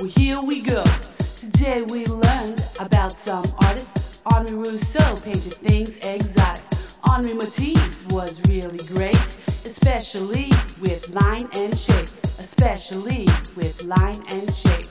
Well, here we go. Today we learned about some artists. Henri Rousseau painted things exotic. Henri Matisse was really great, especially with line and shape. Especially with line and shape.